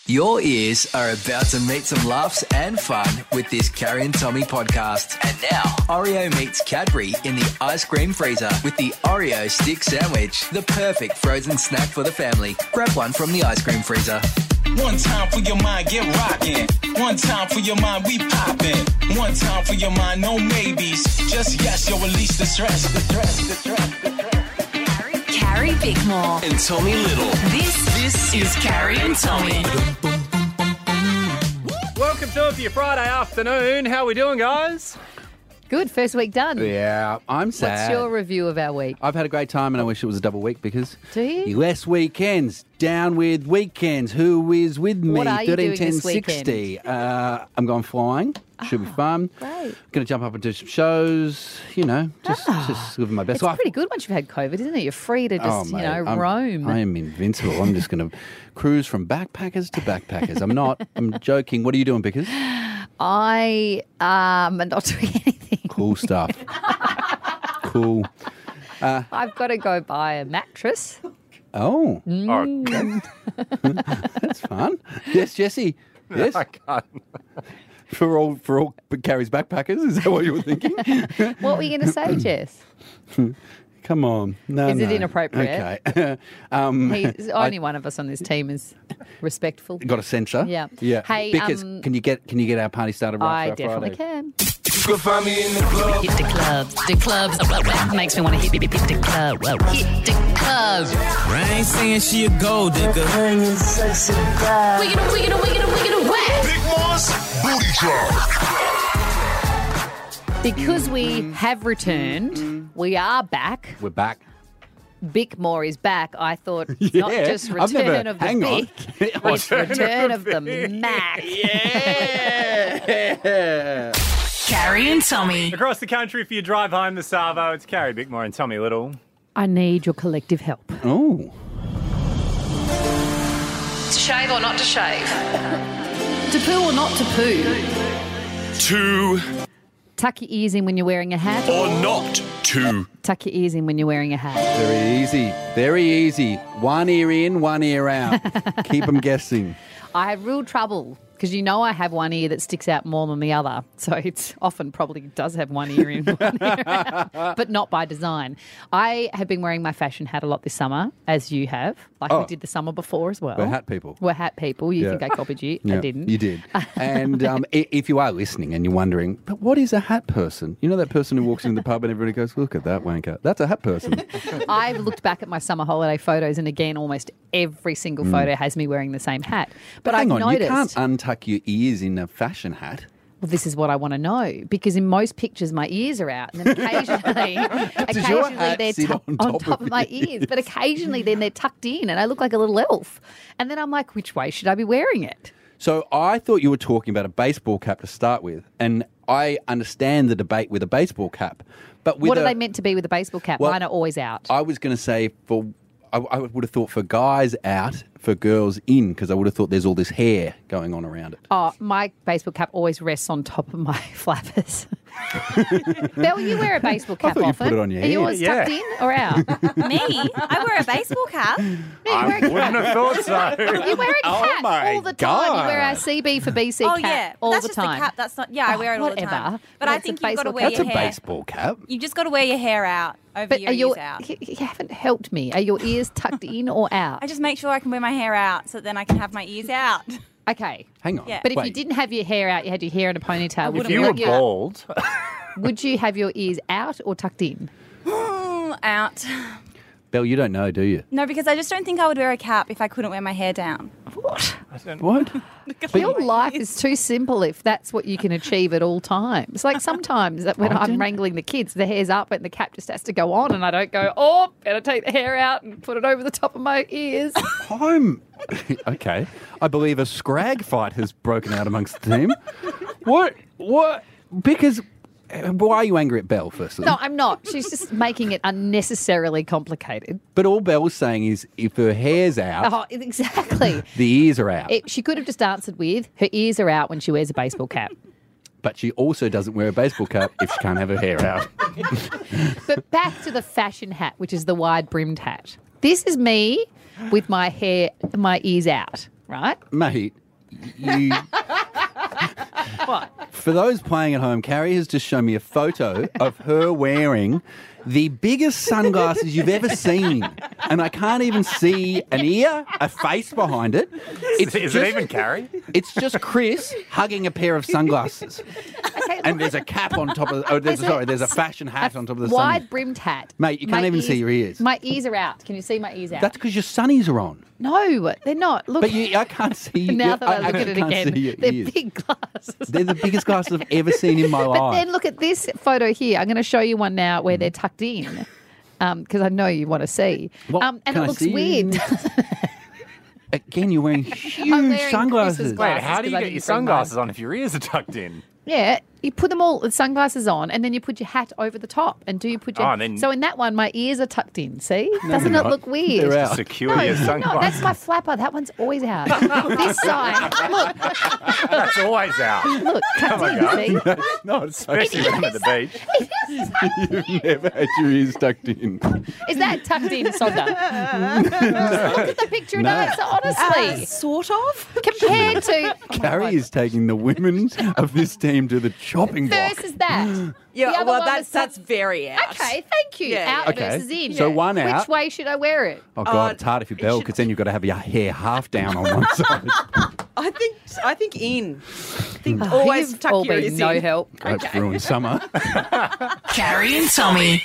Your ears are about to meet some laughs and fun with this Carrie and Tommy podcast. And now, Oreo meets Cadbury in the ice cream freezer with the Oreo stick sandwich. The perfect frozen snack for the family. Grab one from the ice cream freezer. One time for your mind, get rockin'. One time for your mind, we poppin'. One time for your mind, no maybes. Just yes, you'll release the stress. Carrie Bickmore And Tommy Little. This is Carrie and Tommy. Welcome to it for your Friday afternoon. How are we doing, guys? Good, first week done. Yeah, I'm sad. What's your review of our week? I've had a great time and I wish it was a double week because Do you? less weekends. Down with weekends. Who is with me? What are you doing 13, this 10, 60. I'm going flying. Should be fun. Great. Going to jump up and do some shows. You know, just living my best It's life. pretty good once you've had COVID, isn't it? You're free to just, mate, roam. I am invincible. I'm just going to cruise from backpackers to backpackers. I'm not. I'm joking. What are you doing, Pickers? I am not doing anything. Cool stuff. Cool. I've got to go buy a mattress. Oh, Oh, that's fun. Yes, Jesse. Yes. I can't. For all Carrie's backpackers, is that what you were thinking? What were you going to say, Jess? Come on, no. Is it no. inappropriate? Okay. Only one of us on this team is respectful. Got a censor. Yeah. Yeah. Hey, because can you get our party started right I for our definitely Friday? can. You can find me in the club. Hit the clubs. The clubs makes me want to hit the club. Hit the clubs. I ain't saying she a gold digger. Wiggin' whack. Big Moss, booty charge. Because we have returned, we are back. We're back. Bickmore is back. I thought it's not Yeah, just I've never- return of the hang on. Bick, it's return of the Mac. Yeah. Carrie and Tommy. Across the country for your drive home, the Savo, it's Carrie Bickmore and Tommy Little. I need your collective help. Oh. To shave or not to shave? To poo or not to poo? To Tuck your ears in when you're wearing a hat. or not to. Tuck your ears in when you're wearing a hat. Very easy. Very easy. One ear in, one ear out. Keep them guessing. I have real trouble because I have one ear that sticks out more than the other. So it's often probably does have one ear in, one ear out, but not by design. I have been wearing my fashion hat a lot this summer, as you have. Like we did the summer before as well. We're hat people. We're hat people. You Yeah. think I copied you? I Yeah, didn't. You did. And if you are listening and you're wondering, but what is a hat person? You know that person who walks into the pub and everybody goes, look at that wanker. That's a hat person. I've looked back at my summer holiday photos, and again, almost every single photo has me wearing the same hat. But Hang I've on, noticed. you can't untuck your ears in a fashion hat. Well, this is what I want to know, because in most pictures my ears are out, and then occasionally your hat they're sit on top of of my your ears. But occasionally then they're tucked in, and I look like a little elf. And then I'm like, which way should I be wearing it? So I thought you were talking about a baseball cap to start with, and I understand the debate with a baseball cap. But with What are they meant to be with a baseball cap? Well, Mine are always out. I was going to say I would have thought for guys out, for girls in, because I would have thought there's all this hair going on around it. Oh, my baseball cap always rests on top of my flappers. Belle, you wear a baseball cap thought you often. put it on your Are head. yours Yeah. tucked in or out? Me? I wear a baseball cap. I wouldn't have thought so. You wear a cap my all the time. You wear our God. CB for BC Oh cap yeah, all that's the just time. the cap. That's not. Yeah, I wear it all the whatever. time. But But I it's think a you've got to baseball wear cap. That's your a hair. baseball cap. You've just got to wear your hair out over But your are ears out. you haven't helped me. Are your ears tucked in or out? I just make sure I can wear my hair out so then I can have my ears out. Okay. Hang on. Yeah. But if you Wait. didn't have your hair out, you had your hair in a ponytail. If you were bald, Would you have your ears out or tucked in? Out. Belle, you don't know, do you? No, because I just don't think I would wear a cap if I couldn't wear my hair down. What? What? Your life is too simple if that's what you can achieve at all times. Like sometimes when I'm wrangling the kids, the hair's up and the cap just has to go on, and I don't go, oh, better take the hair out and put it over the top of my ears. I'm okay. I believe a scrag fight has broken out amongst the team. What? Because why are you angry at Belle, firstly? No, I'm not. She's just making it unnecessarily complicated. But all Belle's saying is if her hair's out, Oh, exactly. the ears are out. She could have just answered with, her ears are out when she wears a baseball cap. But she also doesn't wear a baseball cap if she can't have her hair out. But back to the fashion hat, which is the wide-brimmed hat. This is me with my hair, my ears out. right? Mate, you... What? For those playing at home, Carrie has just shown me a photo of her wearing the biggest sunglasses you've ever seen. And I can't even see an ear, a face behind it. Is it even Carrie? It's just Chris hugging a pair of sunglasses. Okay, And there's a cap on top of there's a fashion hat on top of the wide-brimmed hat. Mate, you can't even see your ears. My ears are out. Can you see my ears out? That's because your sunnies are on. No, they're not. Look, But I can't see. now that I look at actually it can't again, see your they're ears. big glasses. They're the biggest glasses I've ever seen in my But life. then look at this photo here. I'm going to show you one now where they're tucked in because I know you want to see. What? And Can it I looks see weird. Again, you're wearing huge wearing Chris's sunglasses. glasses. Wait, how do you because I get didn't your bring mine. sunglasses on if your ears are tucked in? Yeah, you put them all, the sunglasses on, and then you put your hat over the top. And do you put your... Oh, and then- So in that one, my ears are tucked in, see? Doesn't they're it not. look weird? They're out. Secure No, your no, sunglasses. that's my flapper. That one's always out. This side, look, That's always out. look, tucked in, see? No, it's so Especially when I'm at the beach. You've never had your ears tucked in. Is that tucked in, Sonda? Look at the picture. No, it's honestly. Sort of. Compared to... Carrie is taking the women of this team to the chopping block. Versus that. Yeah, The other well, one that's was very out. Okay, thank you. Yeah, Out yeah. Okay. versus in. So one out. Which way should I wear it? Oh God, it's hard if you bell because then you've got to have your hair half down on one side. I think in. I think Oh, always you've tuck all your been ears no in. help. That's ruined summer. Carrie and Tommy.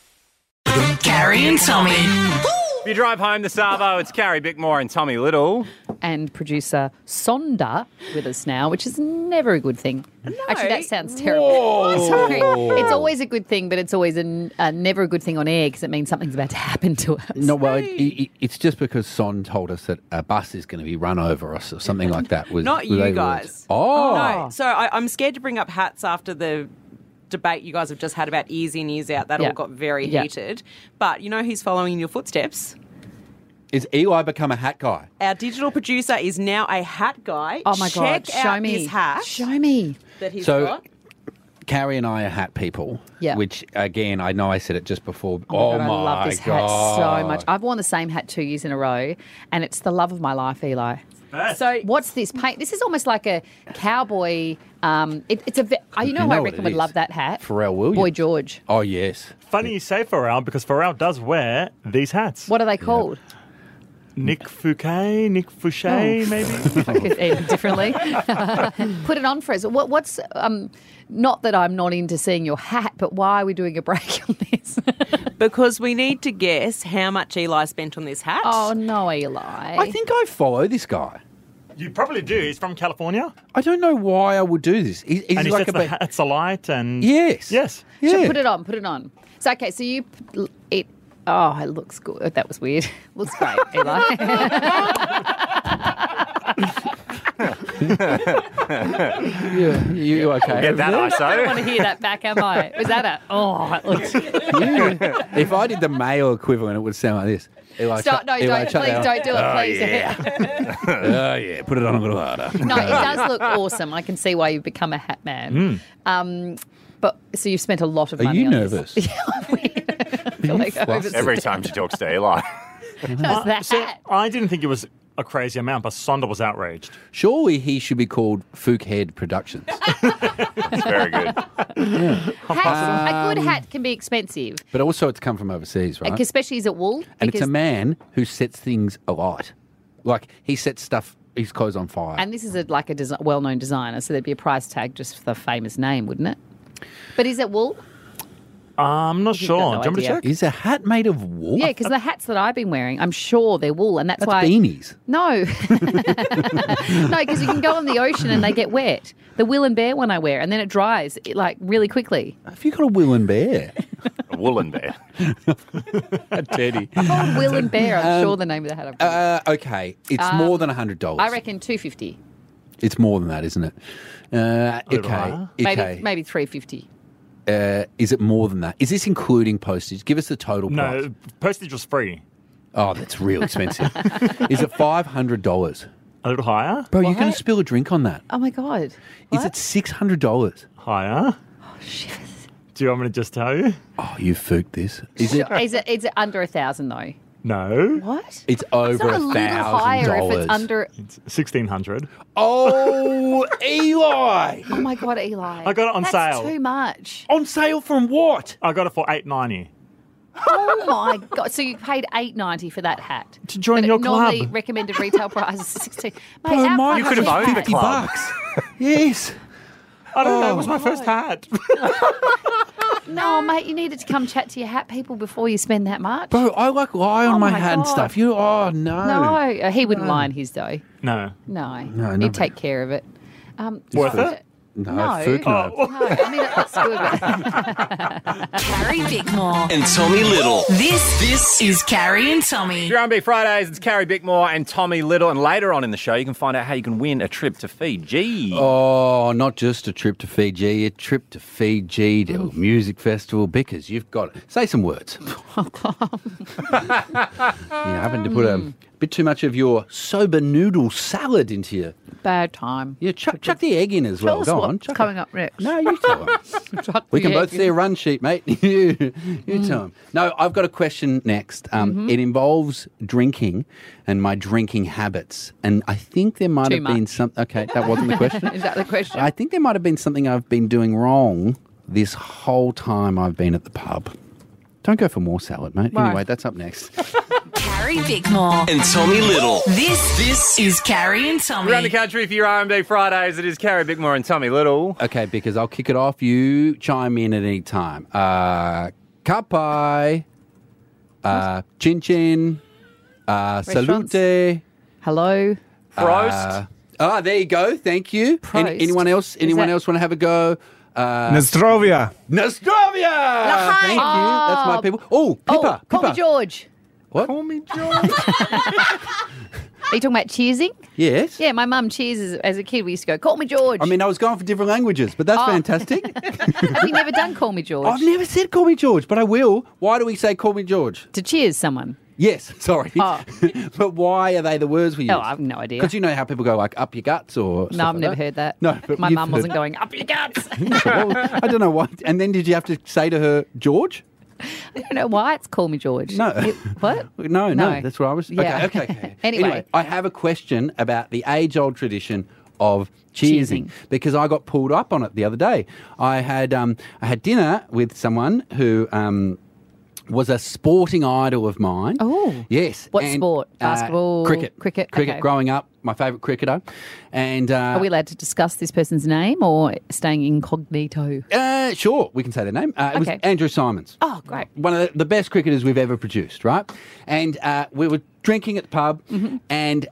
Carrie and Tommy. If you drive home the Savo, it's Carrie Bickmore and Tommy Little. And producer Sonda with us now, which is never a good thing. Actually, that sounds terrible. Sorry. It's always a good thing, but it's always never a good thing on air because it means something's about to happen to us. No, well, it's just because Son told us that a bus is going to be run over us or something like that. Not you guys. Oh. No. So I'm scared to bring up hats after the debate you guys have just had about ears in, ears out. That Yeah. all got very Yeah. heated. But you know who's following in your footsteps? Is Eli become a hat guy? Our digital producer is now a hat guy. Oh my God, Check show out me. his hat Show me. that he's So- got. Carrie and I are hat people. Yeah. Which, again, I know I said it just before. Oh my God, I love this hat so much. I've worn the same hat 2 years in a row, and it's the love of my life, Eli. So What's this paint? This is almost like a cowboy. It's a. You know who I know what reckon it would is. love that hat? Pharrell Williams. Boy George. Oh, yes. Funny you say Pharrell because Pharrell does wear these hats. What are they called? Nick Fouquet, Nick Fouché, maybe. Differently. Put it on for us. What's not that I'm not into seeing your hat, but why are we doing a break on this? because we need to guess how much Eli spent on this hat. Oh no, Eli! I think I follow this guy. You probably do. He's from California. I don't know why I would do this. He's And he like sets the hats alight and... Yes. Yes. Yeah. Put it on. Put it on. So okay, so you it. Oh, it looks good. That was weird. Looks great, Eli. You okay? Get that I don't want ISO. to hear that back, am I? Was that a? Oh, it looks. If I did the male equivalent, it would sound like this. Eli, Stop! shut- No, Eli, don't. shut Please down. don't do it. Oh, Please. yeah. Oh, yeah. Put it on a little harder. No, it does look awesome. I can see why you've become a hat man. But so you've spent a lot of Are money you on nervous? This. Yeah, I feel like I flustered? Every time she talks to Eli. Just that So hat. I didn't think it was a crazy amount, but Sonda was outraged. Surely he should be called Fookhead Productions. It's very good. A good hat can be expensive, But also it's come from overseas, right? especially is it wool? And it's Because- a man who sets things alight. Like he sets stuff, his clothes on fire. And this is a well-known designer, so there'd be a price tag just for the famous name, wouldn't it? But is it wool? I'm not You've sure. got no Do you want me to idea. check? Is a hat made of wool? Yeah, because the hats that I've been wearing, I'm sure they're wool, and that's That's why. beanies. No, no, because you can go on the ocean and they get wet. The Will and Bear one I wear, and then it dries really quickly. Have you got a woolen bear? A woolen bear. A teddy. Called Will and Bear. I'm sure the name of the hat. I've got. Okay, it's more than $100. I reckon $250, It's more than that, isn't it? little Okay. higher. Okay. maybe $350. Is it more than that? Is this including postage? Give us the total price. No, postage was free. Oh, that's real expensive. Is it $500? A little higher? Bro, you're going to spill a drink on that. Oh my God! Is it $600? Higher. Do you want me to just tell you? Oh, you fooked this. Is it? Is it under 1,000 though? No. What? It's over It's not a little higher if it's $1,000. under. It's 1,600. Oh, Eli! Oh my God, Eli! I got it on That's sale. Too much. On sale from what? I got it for $8.90. Oh my God! So you paid $8.90 for that hat To join But your normally club. recommended retail price is $16. Mate, Oh, our mine club could have has owned the $50. club. Yes. I don't know. It was my first hat. No, mate, you needed to come chat to your hat people before you spend that much. Bro, I lie on Oh my my hat and God. stuff. No. No, he wouldn't lie on his though. No. No, no, he'd take care of it. Worth it? No, No. Fuck no. No, I mean that's good. Carrie Bickmore. And Tommy Little. This is Carrie and Tommy. R&B Fridays, it's Carrie Bickmore and Tommy Little. And later on in the show, you can find out how you can win a trip to Fiji. Oh, not just a trip to Fiji, a trip to Fiji, the music festival, because you've got it. Say some words. You happen to put a bit too much of your soba noodle salad into your... Bad time. Yeah, chuck the egg in as well. Tell us Go what's on. Chuck coming it. up next. No, you tell them. We can both see a run sheet, mate. you tell them. No, I've got a question next. It involves drinking and my drinking habits. And I think there might Too have been much. some... Okay, that wasn't the question. Is that the question? I think there might have been something I've been doing wrong this whole time I've been at the pub. Don't go for more salad, mate. Right. Anyway, that's up next. Carrie Bickmore. And Tommy Little. This is Carrie and Tommy. Around the country for your R&B Fridays, it is Carrie Bickmore and Tommy Little. Okay, because I'll kick it off. You chime in at any time. Kapai, chin chin, salute. Hello. Prost. There you go. Thank you. Prost. Anyone else? Anyone that- else want to have a go? Nostrovia. Nostrovia. Thank you. That's my people. Oh, Pippa. Call me Pippa. George. What? Call me George. Are you talking about cheersing? Yes. Yeah, my mum cheers as a kid. We used to go, call me George. I mean, I was going for different languages, but that's fantastic. Have you never done call me George? I've never said call me George, but I will. Why do we say call me George? To cheers someone. Yes, sorry. Oh. But why are they the words we use? Oh, I have no idea. Because you know how people go like up your guts or No, stuff I've like never that? heard that. No, but my you've mum wasn't heard- going, up your guts. Well, I don't know why. And then did you have to say to her, George? I don't know why it's call me George. No. What? No, No. that's what I was... Yeah. Okay. Anyway. I have a question about the age-old tradition of cheersing Cheersing. because I got pulled up on it the other day. I had dinner with someone who... was a sporting idol of mine. Oh. Yes. What sport? Basketball? Cricket. Cricket, Cricket, okay. growing up, my favourite cricketer. And Are we allowed to discuss this person's name or staying incognito? sure, we can say their name. It was Okay. Andrew Simons. Oh, great. One of the best cricketers we've ever produced, right? And we were drinking at the pub, and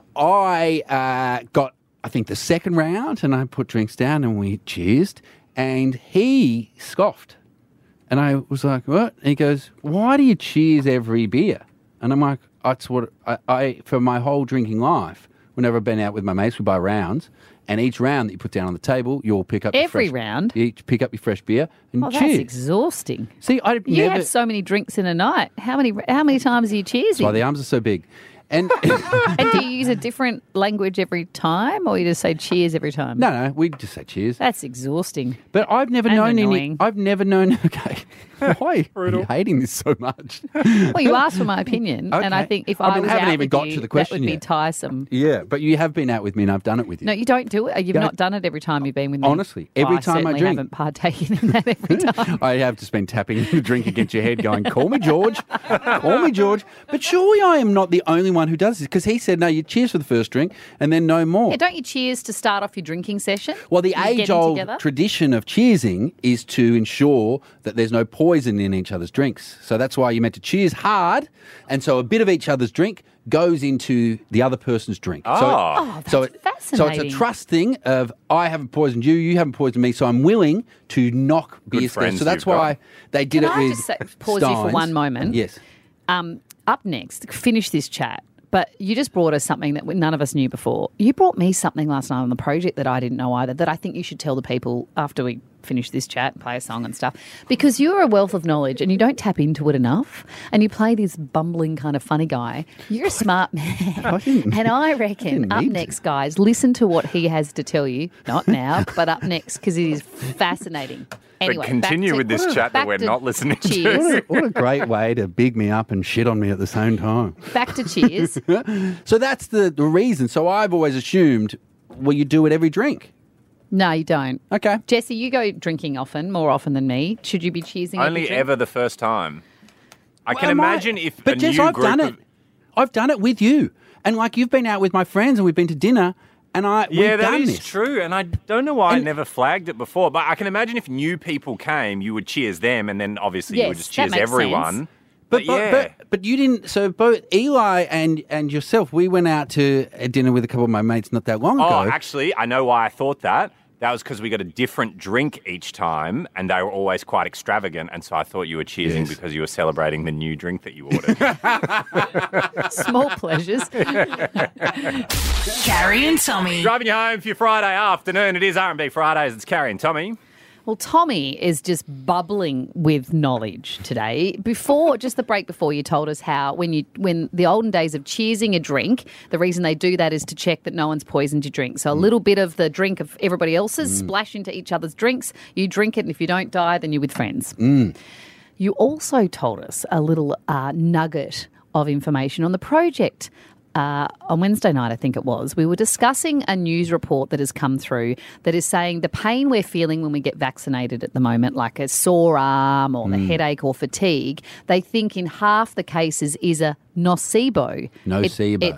I got, I think, the second round, and I put drinks down, and we cheersed, and he scoffed. And I was like, what? And he goes, why do you cheers every beer? And I'm like, that's what I for my whole drinking life, whenever I've been out with my mates, we buy rounds. And each round that you put down on the table, you'll pick up Every your fresh, round? You each pick up your fresh beer and Oh, that's cheers. exhausting. See, I've You never... have so many drinks in a night. How many times are you cheersing? Why the arms are so big. And And do you use a different language every time, or you just say cheers every time? no, we just say cheers. That's exhausting. But I've never And known any. annoying. I've never known. Okay, why are you hating this so much? Well, you asked for my opinion, and I Okay. think if I I, mean, was haven't out even with got you, to the question that would be yet. tiresome. Yeah, but you have been out with me, and I've done it with you. No, you don't do it. You've Yeah. not done it every time you've been with me. Honestly, every I time I certainly drink. haven't partaken in that every time. I have just been tapping the drink against your head, going, "Call me George, call me George." But surely I am not the only one who does this, because he said, "No, you cheers for the first drink, and then no more." Yeah, don't you cheers to start off your drinking session? Well, the You getting age-old together? tradition of cheersing is to ensure that there's no poison in each other's drinks. So that's why you're meant to cheers hard, and so a bit of each other's drink goes into the other person's drink. Oh, that's so it's a fascinating. trust thing of I haven't poisoned you, you haven't poisoned me, so I'm willing to knock beers together. friends So that's you've got. why they did Can it I with just pause you for Steins. one moment? Yes. Up next, finish this chat. But you just brought us something that none of us knew before. You brought me something last night on the project that I didn't know either, that I think you should tell the people after we finish this chat, play a song and stuff. Because you're a wealth of knowledge and you don't tap into it enough. And you play this bumbling kind of funny guy. You're a smart man. And I reckon up next, guys, listen to what he has to tell you. Not now, but up next, because it is fascinating. Anyway, but continue back with this chat that back we're to not listening to. Cheers. What a great way to big me up and shit on me at the same time. Back to cheers. So that's the reason. So I've always assumed, well, you do it every drink. No, you don't. Okay. Jesse, you go drinking more often than me. Should you be cheersing? every Only drink? ever the first time. I can Am I- imagine if But a Jess, new I've group done of... it. I've done it with you. And like you've been out with my friends and we've been to dinner and we've Yeah, that done is this. true, and I don't know why I never flagged it before. But I can imagine if new people came, you would cheers them, and then obviously you would Yes, just that cheers makes everyone. sense. But, yeah, but you didn't. So both Eli and yourself, we went out to a dinner with a couple of my mates not that long ago. oh, actually, I know why I thought that. That was because we got a different drink each time, and they were always quite extravagant. And so I thought you were cheersing because you were celebrating the new drink that you ordered. Small pleasures. Carrie and Tommy. Driving you home for your Friday afternoon. It is R&B Fridays. It's Carrie and Tommy. Well, Tommy is just bubbling with knowledge today. Just the break before, you told us how when the olden days of cheersing a drink, the reason they do that is to check that no one's poisoned your drink. So a little bit of the drink of everybody else's splash into each other's drinks. You drink it, and if you don't die, then you're with friends. You also told us a little nugget of information on the project. On Wednesday night, I think it was, we were discussing a news report that has come through that is saying the pain we're feeling when we get vaccinated at the moment, like a sore arm or the headache or fatigue, they think in half the cases is a nocebo. Nocebo.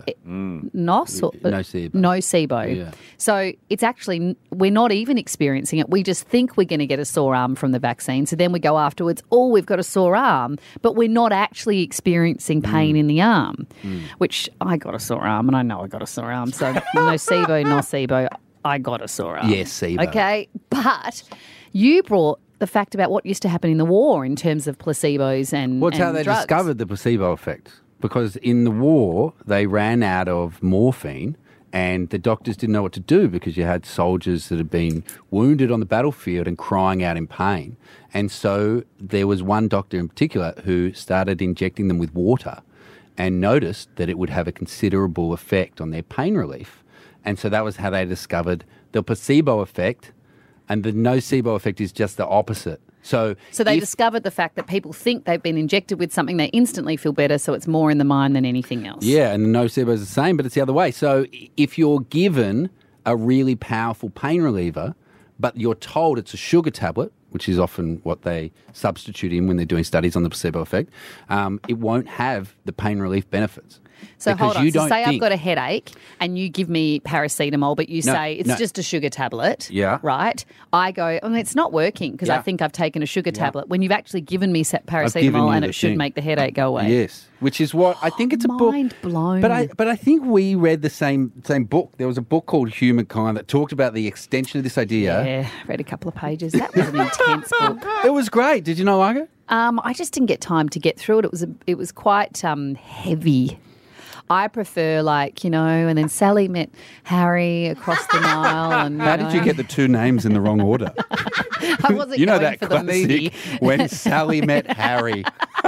Nocebo. Nocebo. Yeah. So it's actually, we're not even experiencing it. We just think we're going to get a sore arm from the vaccine. So then we go afterwards, oh, we've got a sore arm, but we're not actually experiencing pain in the arm, which I got a sore arm and I know I got a sore arm. So nocebo, I got a sore arm. Yes, SIBO. Okay, but you brought the fact about what used to happen in the war in terms of placebos and Well, it's how and they drugs. discovered the placebo effect. Because in the war, they ran out of morphine and the doctors didn't know what to do because you had soldiers that had been wounded on the battlefield and crying out in pain. And so there was one doctor in particular who started injecting them with water and noticed that it would have a considerable effect on their pain relief. And so that was how they discovered the placebo effect, and the nocebo effect is just the opposite. So they discovered the fact that people think they've been injected with something, they instantly feel better, so it's more in the mind than anything else. Yeah, and the nocebo is the same, but it's the other way. So if you're given a really powerful pain reliever, but you're told it's a sugar tablet, which is often what they substitute in when they're doing studies on the placebo effect, it won't have the pain relief benefits. So Because hold on. you So don't say I've think- got a headache and you give me paracetamol, but you say it's just a sugar tablet. Yeah. Right? I go, it's not working because I Yeah. think I've taken a sugar tablet when you've actually given me given paracetamol you and the it should thing. make the headache go away. Yes, which is what I think it's a book. Mind blown. But I think we read the same book. There was a book called Humankind that talked about the extension of this idea. Yeah, read a couple of pages. That was an intense book. It was great. Did you not like it? I just didn't get time to get through it. It was quite heavy. I prefer and then Sally met Harry across the Nile. And How did you get the two names in the wrong order? I wasn't You know going that for the movie. classic when Sally met Harry.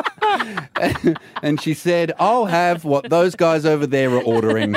And she said, I'll have what those guys over there are ordering.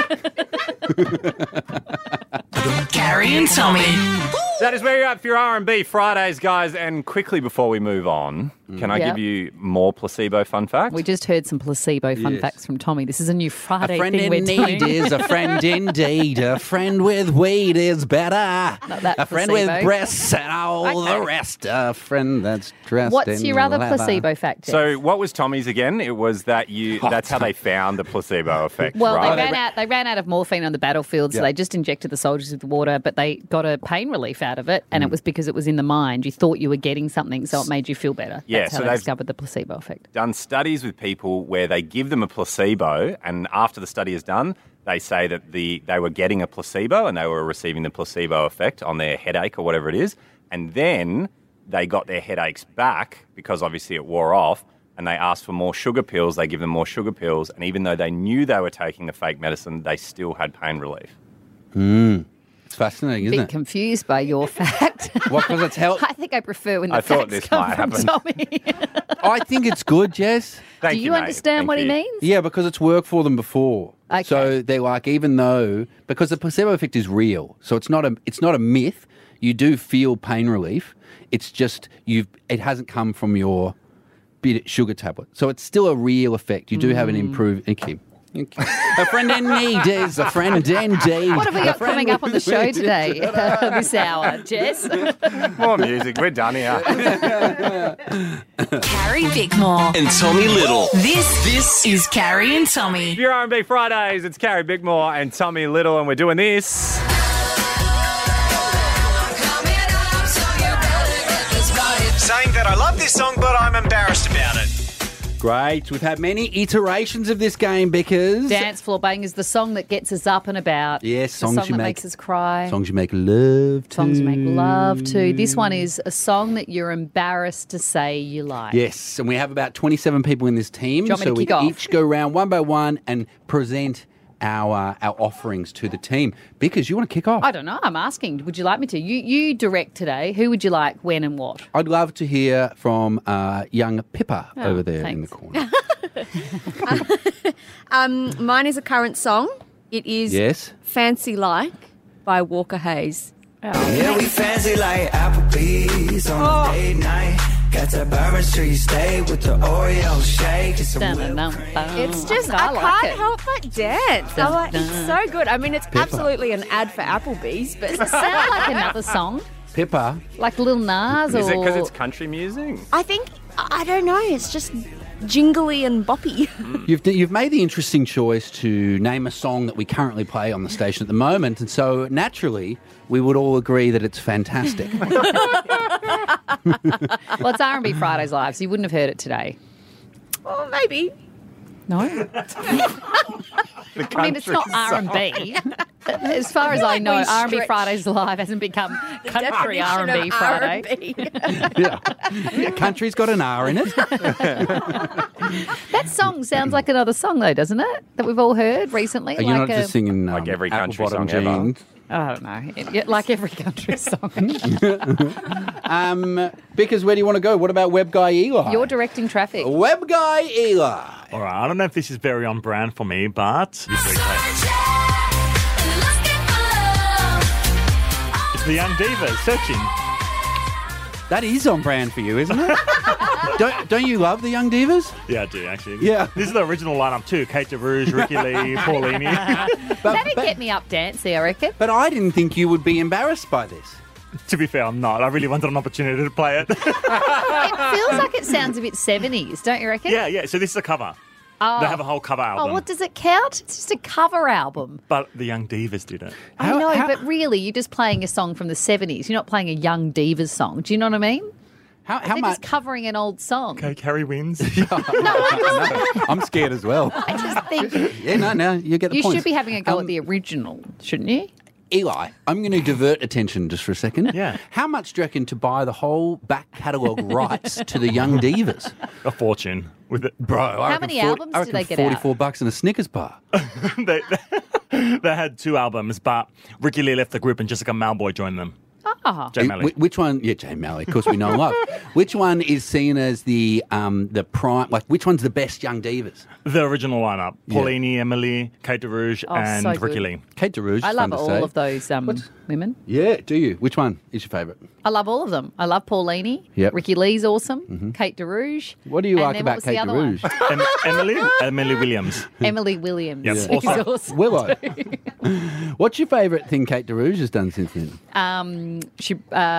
Carrie and Tommy. That is where you're at for your R&B Fridays, guys. And quickly before we move on, can I Yeah. give you more placebo fun facts? We just heard some placebo fun Yes. facts from Tommy. This is a new Friday A friend thing in we're need doing. is a friend indeed. A friend with weed is better. Not that A friend placebo. with breasts and all the rest. A friend that's dressed What's in your other leather. placebo fact? Jess? So what was Tommy's again? It was that that's how they found the placebo effect, Well, right? they ran out of morphine on the battlefield, so Yeah. they just injected the soldiers with water, but they got a pain relief out of it, and it was because it was in the mind. You thought you were getting something, so it made you feel better. Yeah, That's how so they they've- discovered the placebo effect. Done studies with people where they give them a placebo, and after the study is done, they say that they were getting a placebo and they were receiving the placebo effect on their headache or whatever it is, and then they got their headaches back because obviously it wore off, and they asked for more sugar pills. They give them more sugar pills, and even though they knew they were taking the fake medicine, they still had pain relief. It's fascinating, isn't Bit it? confused by your fact. What, because it's helped? I think I prefer when the I thought facts this come might from happen. Tommy. I think it's good, Jess. Thank Do you mate. understand Thank what he you. means? Yeah, because it's worked for them before. Okay. So they're like, even though, because the placebo effect is real, so it's not a myth. You do feel pain relief. It's just it hasn't come from your sugar tablet. So it's still a real effect. You do have an improved. Okay. A friend indeed is a friend indeed. What have we got coming up on the show today, this hour, Jess? More music. We're done here. Carrie Bickmore. And Tommy Little. This is Carrie and Tommy. Your R&B Fridays. It's Carrie Bickmore and Tommy Little, and we're doing this. Saying that I love this song, but I'm embarrassed about it. Great. We've had many iterations of this game because Dance Floor Bangers, the song that gets us up and about. Yes, the songs song you that make- makes us cry. songs you make love to. Songs you make love to. This one is a song that you're embarrassed to say you like. Yes, and we have about 27 people in this team, Do you want me so to we kick off? each go round one by one and present our offerings to the team. Because you want to kick off? I don't know. I'm asking. Would you like me to? You direct today. Who would you like, when, and what? I'd love to hear from young Pippa over there in the corner. Mine is a current song. It is Yes. Fancy Like by Walker Hayes. Yeah, we fancy like Applebee's on a date night. Got that Bourbon Street steak with the Oreo shake. It's It's just, I like can't it. help but dance. I'm like, it's so good. I mean, it's Pippa. absolutely an ad for Applebee's, but Does it sound like another song? Pippa. Like Lil Nas? Is it or... because it's country music? I think, I don't know, it's just jingly and boppy. You've made the interesting choice to name a song that we currently play on the station at the moment, and so naturally we would all agree that it's fantastic. Well, it's R&B Fridays Live, so you wouldn't have heard it today. Oh, maybe. No? I mean, it's not R&B. As far as I know, We R&B stretch Fridays Live hasn't become country definition R&B of Friday. R&B. Yeah, country's got an R in it. That song sounds like another song, though, doesn't it? That we've all heard recently. You're not just singing Like every country apple-bottom song ever. jeans. I don't know. Like every country song. Because where do you want to go? What about Web Guy Eli? You're directing traffic. Web Guy Eli. All right, I don't know if this is very on brand for me, but it's very close. It's the Young Divas, Searching. That is on brand for you, isn't it? don't you love the Young Divas? Yeah, I do, actually. Yeah. This is the original lineup too. Kate DeRouge, Ricky Lee, Paulini. That'd get me up dancing, I reckon. But I didn't think you would be embarrassed by this. To be fair, I'm not. I really wanted an opportunity to play it. It feels like it sounds a bit 70s, don't you reckon? yeah. So this is a cover. Oh. They have a whole cover album. Oh, what does it count? It's just a cover album. But the Young Divas did it. I know, but really, you're just playing a song from the 70s. You're not playing a Young Divas song. Do you know what I mean? How They're much? just covering an old song. Okay, Carrie wins. I'm scared as well. I just think Yeah, no, you get the you point. should be having a go at the original, shouldn't you? Eli, I'm going to divert attention just for a second. Yeah. How much do you reckon to buy the whole back catalogue rights to the Young Divas? A fortune with it. Bro, I How reckon many 40 albums I do reckon they get out? $44 in a Snickers bar. They had 2 albums, but Ricky Lee left the group and Jessica Malboy joined them. Oh. Jay Malley. Which one? Yeah, Jay Malley. Of course, we know and love. Which one is seen as the prime? Like, which one's the best Young Divas? The original lineup: Yeah. Paulini, Emily, Kate DeRouge, Oh, and so Ricky good. Lee. Kate DeRouge. I love fun to all say. of those women. Yeah, do you? Which one is your favourite? I love all of them. I love Paulini. Yep. Ricky Lee's awesome. Kate DeRouge. What do you And like then about what was the Kate other one? DeRouge? Emily Williams. Emily Williams. Yep. She's Yeah. awesome. Willow. What's your favourite thing Kate DeRouge has done since then? She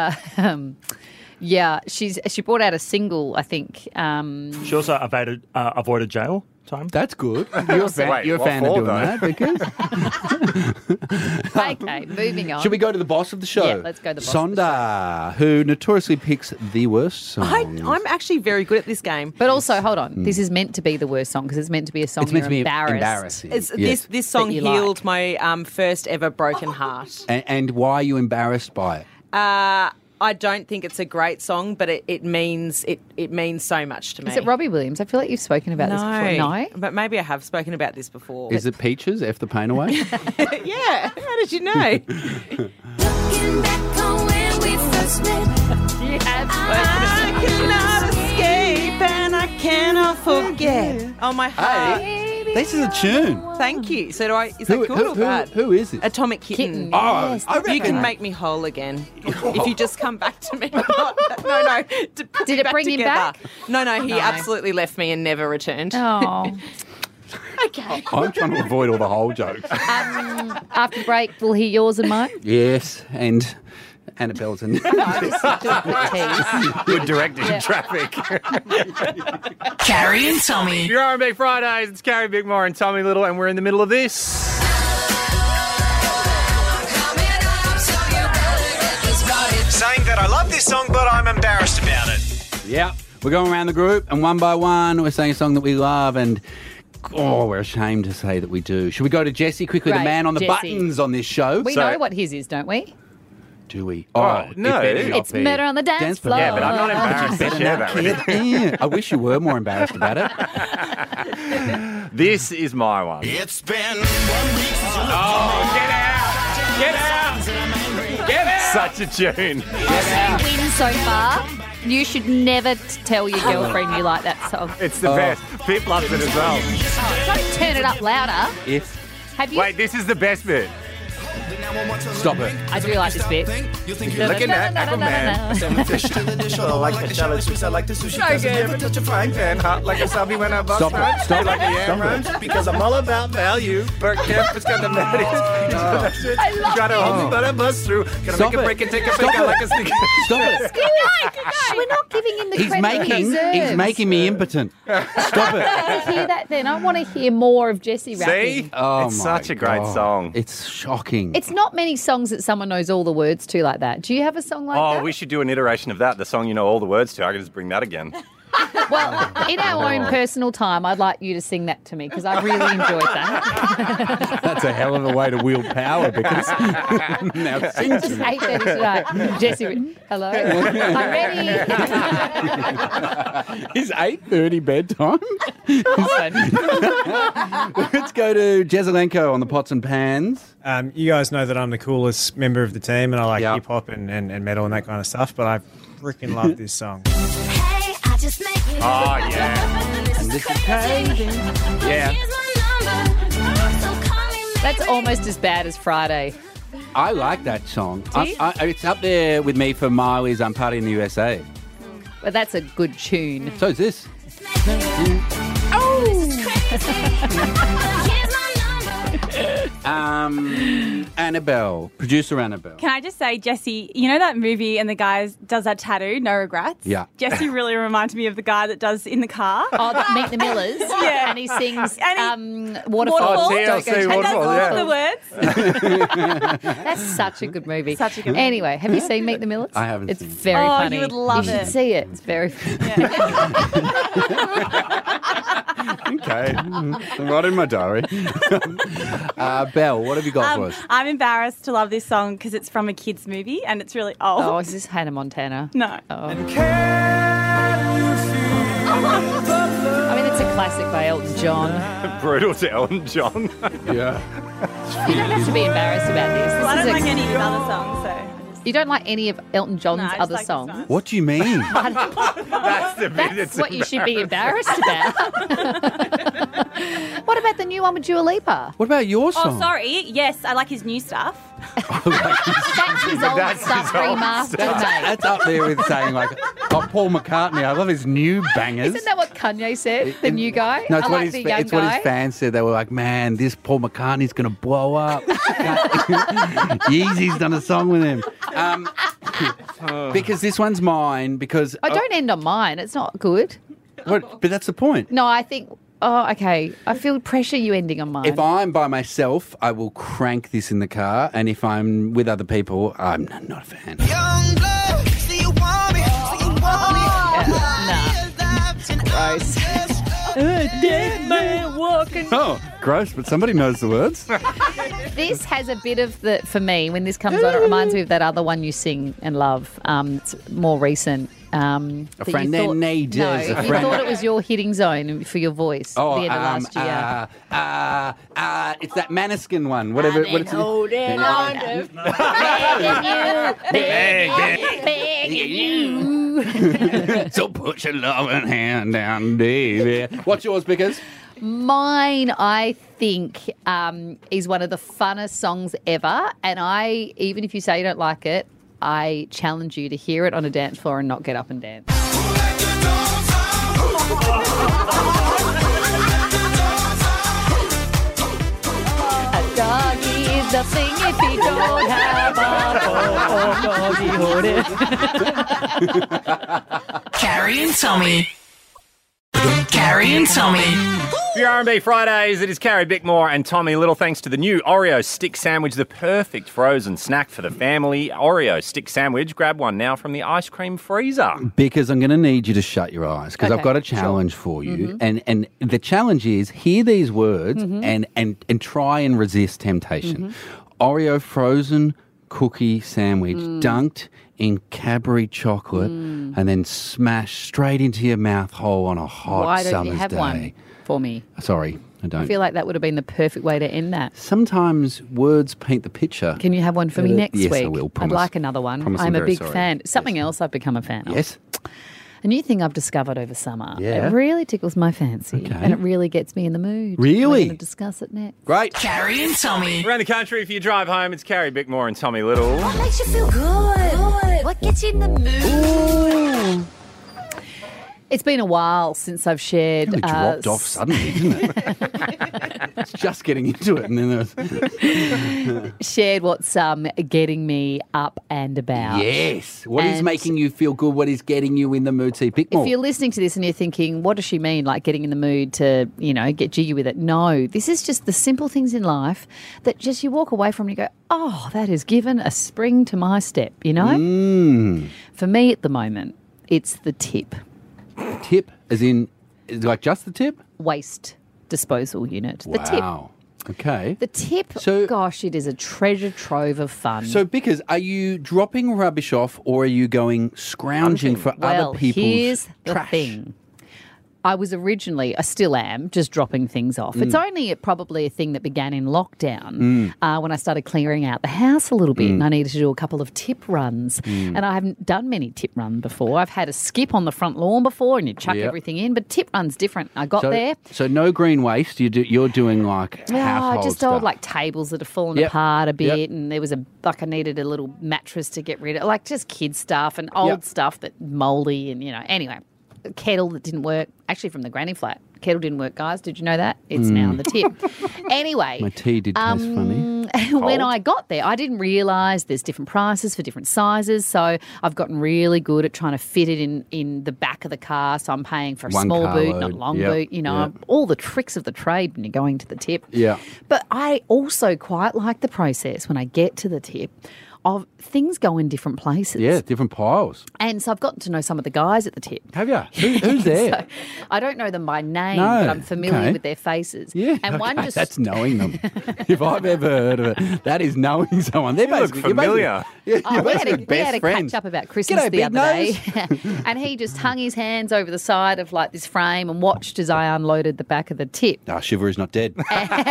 she brought out a single, I think. She also avoided jail time. That's good. You're a fan, Wait, you're a what fan of for, doing though? that, because Okay, moving on. should we go to the boss of the show? Yeah, let's go to the boss of the Sonda, who notoriously picks the worst songs. I'm actually very good at this game. But also, hold on. This is meant to be the worst song because it's meant to be a song It's meant you're to be embarrassed. embarrassing. It's, Yes. This song That you healed my first ever broken heart. And why are you embarrassed by it? I don't think it's a great song, but it means so much to me. Is it Robbie Williams? I feel like you've spoken about this before. No? But maybe I have spoken about this before. Is it Peaches, F the Pain Away? Yeah. How did you know? You have I cannot escape and I cannot forget. Oh, my heart. Hey, this is a tune. Thank you. So do I? Is that good or bad? Who is it? Atomic Kitten. Oh, Yes, I reckon. You can make me whole again if you just come back to me. No. Did it bring him back? No, he No. absolutely left me and never returned. Oh. Okay. I'm trying to avoid all the whole jokes. After the break, we'll hear yours and mine. Yes, and Annabelle's and No, I'm just doing a quick tease. Good directing Yeah. traffic. Carrie and Tommy. Your R&B Fridays. It's Carrie Bigmore and Tommy Little, and we're in the middle of this. Saying that I love this song, but I'm embarrassed about it. Yeah, we're going around the group, and one by one, we're saying a song that we love, and we're ashamed to say that we do. Should we go to Jesse quickly, the Great, man on the Jesse. buttons on this show? We know what his is, don't we? Do we? Oh, no. it better not It's be. murder on the dance floor. Yeah, but I'm not embarrassed to share that with you. Yeah, I wish you were more embarrassed about it. This is my one. It's been 1 week since you looked Get out! Get out! Get out! Such a tune. Win so far. You should never tell your girlfriend you like that song. It's the best. Pip loves it as well. Don't turn it up louder. If Have you? Wait, this is the best bit. Stop it. I do like this bit. Looking at Aquaman. fish to the dish. I like the shallots, I like the sushi. So Cause I good. never touch a frying pan. Hot like a zombie when I bust Stop it. rhymes. Stop like it. a yam Stop rhymes. it. Because I'm all about value. Bert Kemper's got the maddies. I love Try to hold me, it. but I bust through. Gonna Stop make a it. break and take a Stop fake out it. like a sneaker. Stop it. We're not giving him the He's credit he deserves. making me impotent. Stop it. I want to hear that then. I want to hear more of Jesse rapping. See? Oh, It's my such a great God. song. It's shocking. It's not many songs that someone knows all the words to like that. Do you have a song like Oh, that? we should do an iteration of that. The song you know all the words to. I can just bring that again. Well, in our own personal time, I'd like you to sing that to me because I really enjoyed that. That's a hell of a way to wield power because now sing It's to just me. 8:30 tonight. Jesse, hello. I'm ready. Is 8:30 bedtime? Let's go to Jezelenko on the pots and pans. You guys know that I'm the coolest member of the team and I like Yeah. hip hop and metal and that kind of stuff, but I freaking love this song. Oh, yeah. And this is crazy. Yeah. That's almost as bad as Friday. I like that song. Do you? It's up there with me for Miley's I'm Party in the USA. But that's a good tune. So is this. Annabelle, producer Annabelle. Can I just say, Jesse, you know that movie and the guy does that tattoo, No Regrets? Yeah. Jesse really reminds me of the guy that does In the Car. Oh, Meet the Millers. Yeah. And he sings And Waterfall. Waterfall. TLC And that's Waterfall, all yeah. of the words. That's such a good movie. Such a good movie. Anyway, have you seen Meet the Millers? I haven't It's seen it. very Oh, funny. you would love should it. see it. It's very funny. Okay. Right in my diary. Belle, what have you got for us? I'm embarrassed to love this song because it's from a kid's movie and it's really old. Oh, is this Hannah Montana? No. Oh. I mean, it's a classic by Elton John. Brutal to Elton John. Yeah. You don't have to be embarrassed about this. Well, I This don't is like any of his other songs, so. You don't like any of Elton John's No, I just other like this songs? one. What do you mean? That's the bit That's that's what you should be embarrassed about. What about the new one with Dua Lipa? What about your Oh, song? sorry. Yes, I like his new stuff. That's his old That's stuff his old remastered, stuff. mate. That's up there with saying like, oh, Paul McCartney. I love his new bangers. Isn't that what Kanye said? The new guy? No, it's I what like his the young it's what guy. his fans said. They were like, "Man, this Paul McCartney's going to blow up." Yeezy's done a song with him. Because this one's mine. Because Oh, don't end on mine. It's not good. But that's the point. No, I think. Oh, okay. I feel pressure you ending on mine. If I'm by myself, I will crank this in the car, and if I'm with other people, I'm not a fan. Nah. Gross. walking. Oh, gross, but somebody knows the words. This has a bit of the, for me, when this comes on, it reminds me of that other one you sing and love. It's more recent. A friend that needs No, a you friend. thought it was your hitting zone for your voice at the end of last year. It's that Maneskin one. Whatever. What it's holding on to begging you. So put your loving hand down, Davey. What's yours, Bickers? Mine, I think, is one of the funnest songs ever. And even if you say you don't like it, I challenge you to hear it on a dance floor and not get up and dance. A doggy is the thing if he don't have a doggy hold it. Carrie and Tommy. Carrie and Tommy. For your R&B Fridays, it is Carrie Bickmore and Tommy Little, thanks to the new Oreo stick sandwich, the perfect frozen snack for the family. Oreo stick sandwich, grab one now from the ice cream freezer. Because I'm going to need you to shut your eyes because I've got a challenge for you. And the challenge is hear these words and try and resist temptation. Oreo frozen cookie sandwich dunked in Cadbury chocolate and then smashed straight into your mouth hole on a hot Why don't summer's you have day. one for me? Sorry, I don't. I feel like that would have been the perfect way to end that. Sometimes words paint the picture. Can you have one for me next yes, week? I will, I'd promise. like another one. Promise I'm a very big sorry. fan. Something else I've become a fan of. Yes. A new thing I've discovered over summer. Yeah. It really tickles my fancy Okay. and it really gets me in the mood. Really? We're going to discuss it next. Great. Carrie and Tommy. Around the country, if you drive home, it's Carrie Bickmore and Tommy Little. What makes you feel good? What gets you in the mood? It's been a while since I've shared. Really dropped off suddenly, didn't it? It's just getting into it, and then there was shared what's getting me up and about. yes. What is And making you feel good? What is getting you in the mood? See, pick more. If you're listening to this and you're thinking, what does she mean, like getting in the mood to, get jiggy with it? No, this is just the simple things in life that just you walk away from and you go, oh, that has given a spring to my step, For me at the moment, it's the tip. Tip, as in, like just the tip? Waste disposal unit. The tip. Wow. Okay. The tip, gosh, it is a treasure trove of fun. So, because are you dropping rubbish off or are you going scrounging for other people's here's the trash? thing. I still am, just dropping things off. It's only probably a thing that began in lockdown when I started clearing out the house a little bit and I needed to do a couple of tip runs. And I haven't done many tip runs before. I've had a skip on the front lawn before and you chuck everything in, but tip run's different. I got there. So no green waste. You're doing like household just stuff. old like tables that have fallen Yep. apart a bit, Yep. and there was I needed a little mattress to get rid of, like just kid stuff and old stuff that mouldy and anyway. A kettle that didn't work, actually from the granny flat. Kettle didn't work, guys. Did you know that? It's now the tip. Anyway. My tea did taste funny. When I got there, I didn't realise there's different prices for different sizes. So I've gotten really good at trying to fit it in the back of the car. So I'm paying for a One small boot, carload. not long Yep. boot. All the tricks of the trade when you're going to the tip. Yeah. But I also quite like the process when I get to the tip of things go in different places. Yeah, different piles. And so I've gotten to know some of the guys at the tip. Have you? Who's there? So I don't know them by name, No, but I'm familiar okay. with their faces. Yeah, and one okay, just that's knowing them. If I've ever heard of it, that is knowing someone. They're You look basically, familiar. You're we had basically a, we best had a friends. catch up about Christmas G'day, the big other day, and he just hung his hands over the side of like this frame and watched as I unloaded the back of the tip. Ah, Shiver is not dead.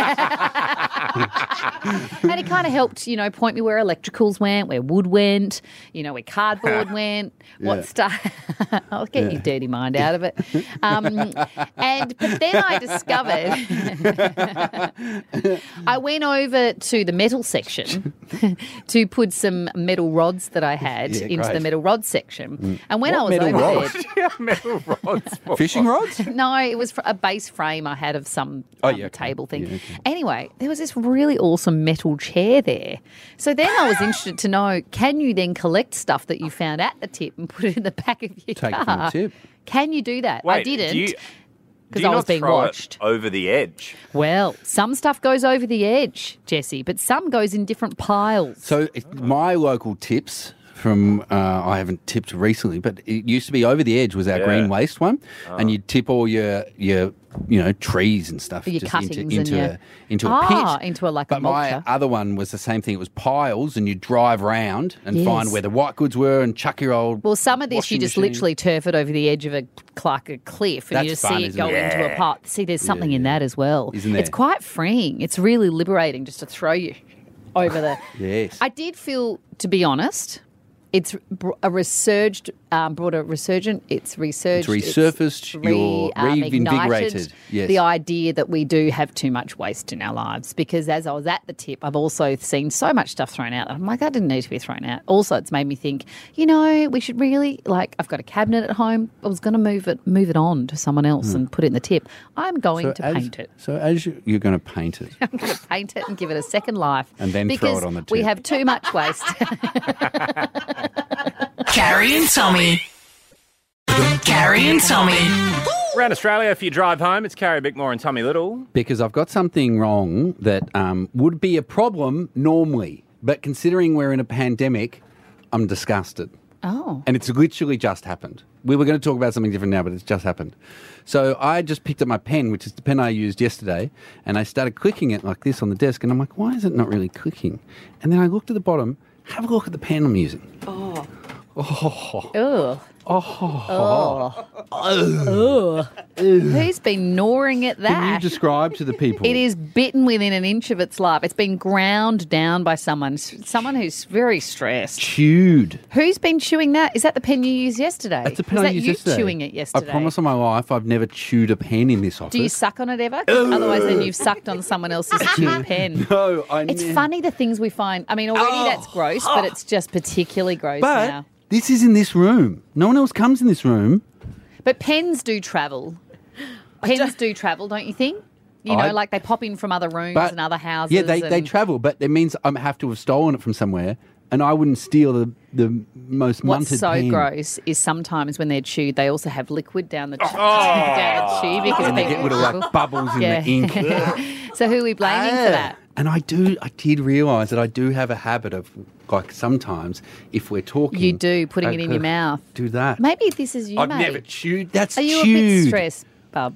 And he kind of helped, point me where electricals went, where wood went, where cardboard went, what stuff. I'll get your dirty mind out of it. But then I discovered I went over to the metal section to put some metal rods that I had into the great. metal rod section. And when I was metal over rods? there, Metal rods. Fishing rods? no, it was a base frame I had of some Okay. table thing. Yeah, okay. Anyway, there was this really awesome metal chair there. So then I was interested to know, can you then collect stuff that you found at the tip and put it in the back of your Take car? from the tip. Can you do that? Wait, I didn't. Do you because I was not being throw watched. it over the edge? Well, some stuff goes over the edge, Jesse, but some goes in different piles. So my local tips from I haven't tipped recently, but it used to be Over the Edge was our green waste one, and you'd tip all your trees and stuff Your just cuttings into and your- into a pit. into a But my mulcher. other one was the same thing. It was piles, and you'd drive round and Yes. find where the white goods were and chuck your old. Well, some of this you washing just machine. literally turf it over the edge of a cliff and you That's just fun, see it isn't go it? into a pot. See, there's something in that as well. Isn't It's there? quite freeing. It's really liberating just to throw you over the. Yes. I did feel, to be honest, it's a resurged, brought a resurgent. It's resurged. It's resurfaced, you're reinvigorated, ignited yes. The idea that we do have too much waste in our lives. Because as I was at the tip, I've also seen so much stuff thrown out. I'm like, that didn't need to be thrown out. Also, it's made me think, we should really, I've got a cabinet at home. I was going to move it on to someone else and put it in the tip. I'm going to paint it. So as you're going to paint it. I'm going to paint it and give it a second life. And then because throw it on the tip. we have too much waste. Carrie and Tommy. Carrie and Tommy. Around Australia, if you drive home, it's Carrie Bickmore and Tommy Little. Because I've got something wrong that would be a problem normally. But considering we're in a pandemic, I'm disgusted. Oh. And it's literally just happened. We were going to talk about something different now, but it's just happened. So I just picked up my pen, which is the pen I used yesterday, and I started clicking it like this on the desk, and I'm like, why is it not really clicking? And then I looked at the bottom. Have a look at the pen I'm using. Oh. Oh. Ugh. Oh. Ugh. Who's been gnawing at that? Can you describe to the people? It is bitten within an inch of its life. It's been ground down by someone who's very stressed. Chewed. Who's been chewing that? Is that the pen you used yesterday? That's a pen Was I that used you yesterday. chewing it yesterday? I promise on my life I've never chewed a pen in this office. Do you suck on it ever? 'Cause otherwise, then you've sucked on someone else's chewed pen. No, It's funny the things we find. I mean, already that's gross, but it's just particularly gross But now. this is in this room. No one else comes in this room. But pens do travel. Pens do travel, don't you think? You know, like they pop in from other rooms and other houses. Yeah, they and travel, but it means I have to have stolen it from somewhere, and I wouldn't steal the most What's munted so pen. gross is sometimes when they're chewed, they also have liquid down the, down the chew because And they get people little like bubbles in the ink. So who are we blaming for that? And I did realise that I do have a habit of, like, sometimes if we're talking... You do, putting I it in your could mouth. Do that. Maybe this is you, I've mate. never chewed. That's Are you chewed. a bit stressed, Bub?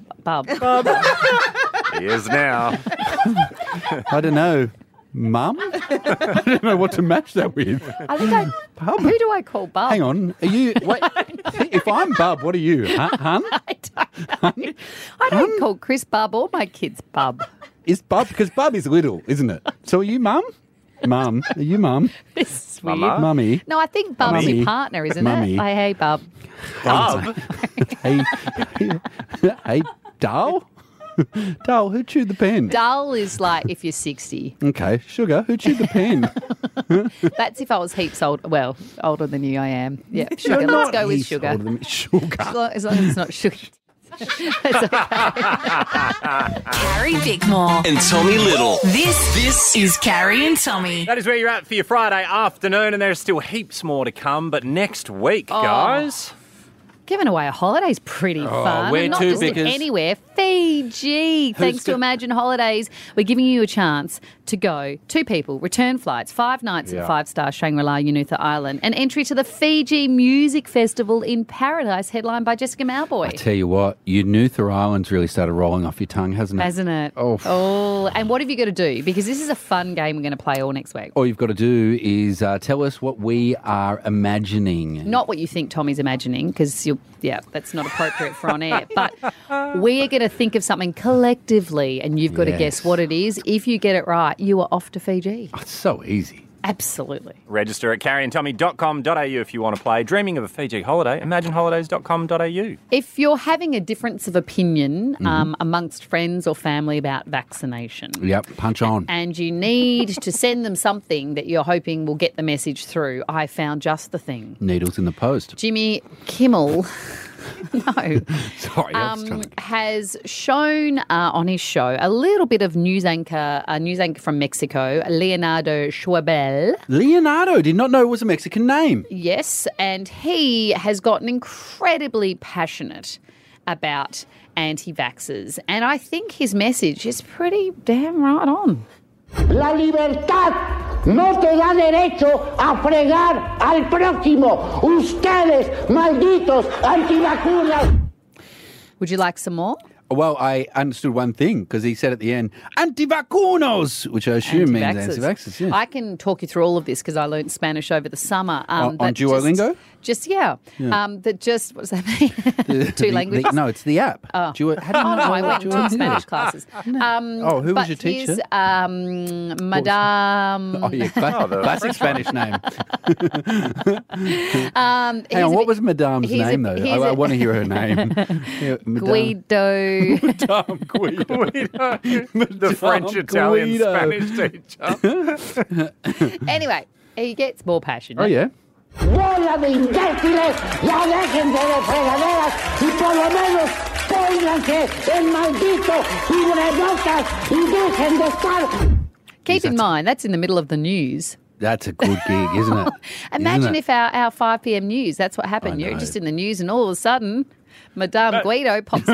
He is now. I don't know. Mum? I don't know what to match that with. I think Bub? Who do I call Bub? Hang on. Are you... Wait, if I'm Bub, what are you? Hun? I don't call Chris Bub or my kids Bub. Is Bub... Because Bub is little, isn't it? So are you Mum? Mum. Are you Mum? This is weird. Mama? Mummy. No, I think Bub's Mummy. your partner, isn't Mummy. it? Hey, Bub. Bub? Hey, Dal? Dal, who chewed the pen? Dull is like if you're 60. Okay, Sugar, who chewed the pen? That's if I was heaps old. Well, older than you, I am. Yeah, Sugar. You're Let's not go with heaps Sugar. older than me. Sugar. As long as it's not Sugar. It's okay. Carrie Bickmore. And Tommy Little. This is Carrie and Tommy. That is where you're at for your Friday afternoon, and there's still heaps more to come. But next week, guys... Giving away a holiday is pretty fun. where And not to, just Vickers? anywhere. Fiji. Thanks to go- Imagine Holidays, we're giving you a chance to go. 2 people, return flights, 5 nights at 5-star Shangri-La, Unutha Island, and entry to the Fiji Music Festival in Paradise, headlined by Jessica Mauboy. I tell you what, Unutha Island's really started rolling off your tongue, hasn't it? Hasn't it? Oh. And what have you got to do? Because this is a fun game we're going to play all next week. All you've got to do is tell us what we are imagining. Not what you think Tommy's imagining, because that's not appropriate for on air. But we are going to think of something collectively, and you've got to guess what it is. If you get it right, you are off to Fiji. Oh, it's so easy. Absolutely. Register at carrieandtommy.com.au if you want to play. Dreaming of a Fiji holiday? imagineholidays.com.au. If you're having a difference of opinion amongst friends or family about vaccination, Yep, punch on. and you need to send them something that you're hoping will get the message through, I found just the thing. Needles in the post. Jimmy Kimmel... No. Sorry, I was trying to... has shown on his show a little bit of news anchor from Mexico, Leonardo Schwabel. Leonardo, did not know it was a Mexican name. Yes, and he has gotten incredibly passionate about anti-vaxxers, and I think his message is pretty damn right on. La libertad no te da derecho a fregar al próximo. Ustedes, malditos antivacunas. Would you like some more? Well, I understood one thing because he said at the end, antivacunos, which I assume means anti-vaxxers. Yeah. I can talk you through all of this because I learned Spanish over the summer. On Duolingo? That just, what does that mean? Two languages? No, it's the app. Oh. How do you I went to Duolingo? Spanish classes. Who was your teacher? Here's, Madame. Oh, yeah, classic Spanish name. Hang on, what was Madame's name, though? I want to hear her name. Guido. Madame Guido. The French, Italian, Spanish teacher. Anyway, he gets more passionate. Oh, yeah. Bola de imbéciles, ya déjense de fregaderas y por lo menos pónganse el maldito cubrebocas y dejen de estar. Keep in mind, that's in the middle of the news. That's a good gig, isn't it? Imagine if our 5 p.m. news, that's what happened. You're just in the news and all of a sudden, Madame Guido pops